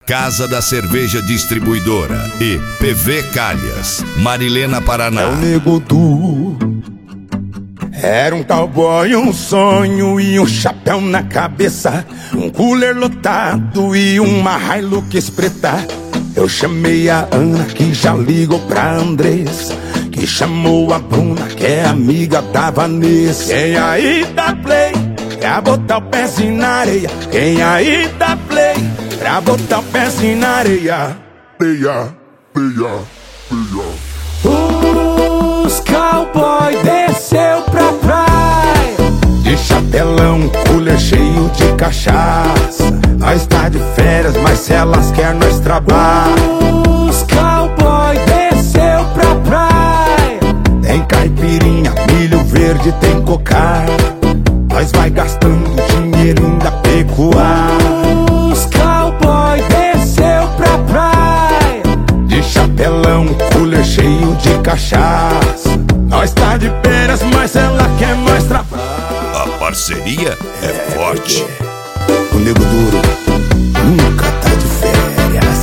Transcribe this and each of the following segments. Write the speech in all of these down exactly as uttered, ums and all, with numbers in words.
Casa da Cerveja Distribuidora e P V Calhas, Marilena, Paraná. É o Nego Duro. Era um cowboy, um sonho e um chapéu na cabeça, um cooler lotado e uma Hilux preta. Eu chamei a Ana, que já ligou pra Andressa, que chamou a Bruna, que é amiga da Vanessa. Quem aí dá play pra botar o pezinho na areia? Quem aí dá play pra botar o pezinho na areia? Peia, peia, peia. Os cowboy desceu pra praia, de chapelão, cooler cheio de cachaça. Nós tá de férias, mas se elas querem nós trabalha. Os cowboy desceu pra praia, tem caipirinha, milho verde, tem cocar. Nós vai gastando dinheirinho da pecuária. Os cowboy desceu pra praia, de chapelão, cooler cheio de cachaça. Nós tá de férias, mas ela quer nós trabalhar. A parceria é, é forte. O Nego Duro nunca tá de férias.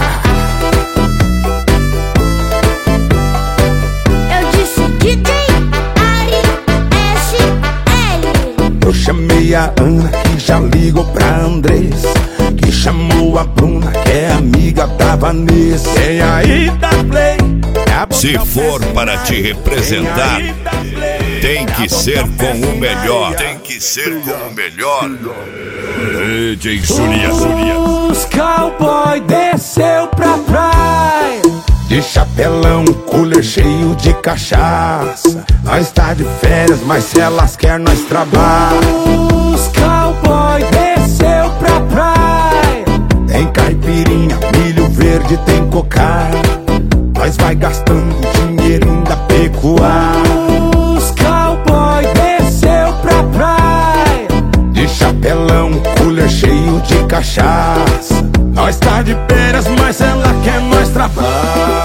Eu disse D J Ari S L. Eu chamei a Ana, que já ligou pra Andressa, que chamou a Bruna, que é amiga da Vanessa. Quem aí dá play? Se for para te representar, tem que ser com o melhor. Tem que ser com o melhor. D J Zulia, Zulia. Os cowboy desceu pra praia, de chapelão, cooler cheio de cachaça. Nós tá de férias, mas se elas querem nós trabalha. Os cowboy desceu pra praia, tem caipirinha, milho verde, tem cocar. Nós vai gastando dinheirinho da pecuária. Os cowboy desceu pra praia, de chapelão, cooler cheio de cachaça. Nós tá de férias, mas ela quer nós trabalhar.